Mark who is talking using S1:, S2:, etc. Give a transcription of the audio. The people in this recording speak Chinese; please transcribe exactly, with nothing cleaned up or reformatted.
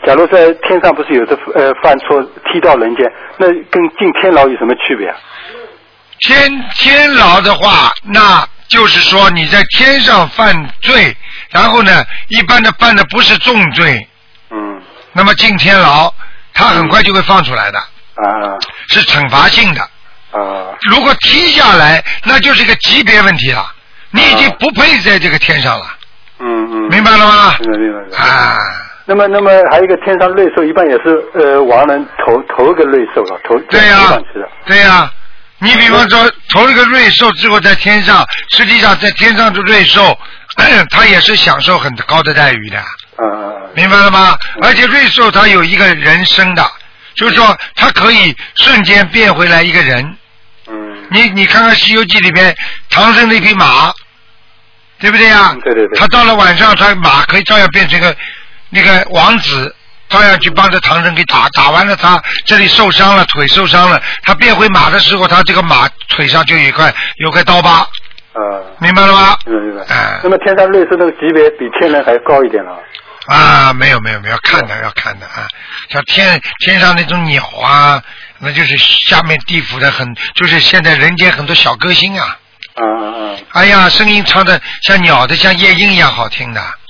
S1: 假如在天上不是有的呃犯错踢到人间，那跟进天牢有什么区别啊？
S2: 天天牢的话，那就是说你在天上犯罪，然后呢，一般的犯的不是重罪，
S1: 嗯，
S2: 那么进天牢，他很快就会放出来的，
S1: 啊，
S2: 是惩罚性的。
S1: 啊，
S2: 如果踢下来，那就是个级别问题了，你已经不配在这个天上了。
S1: 嗯嗯，
S2: 明白了吗？
S1: 明白明白明白。
S2: 啊，
S1: 那么那么还有一个天上瑞兽，一般也是呃亡人投投一个瑞兽了，投
S2: 对呀、
S1: 上去的。
S2: 对呀、啊，你比方说投一个瑞兽之后在天上，实际上在天上的瑞兽，它也是享受很高的待遇的。
S1: 嗯嗯嗯。
S2: 明白了吗？而且瑞兽它有一个人生的，就是说它可以瞬间变回来一个人。
S1: 嗯。
S2: 你你看看《西游记》里边唐僧那匹马，对不对呀？
S1: 对对对。
S2: 他到了晚上，他马可以照样变成个那个王子，照样去帮着唐僧给打，打完了他这里受伤了，腿受伤了，他变回马的时候，他这个马腿上就有一块有块刀疤。
S1: 呃，
S2: 明白了吗？
S1: 明白明白。
S2: 啊，
S1: 那么天上瑞兽那个级别比天人还高一点了。
S2: 啊，没有没有没有，看的要看的啊，像天天上那种鸟啊，那就是下面地府的很，就是现在人间很多小歌星啊。
S1: 啊啊啊！
S2: 哎呀，声音唱的像鸟的，像夜莺一样好听的。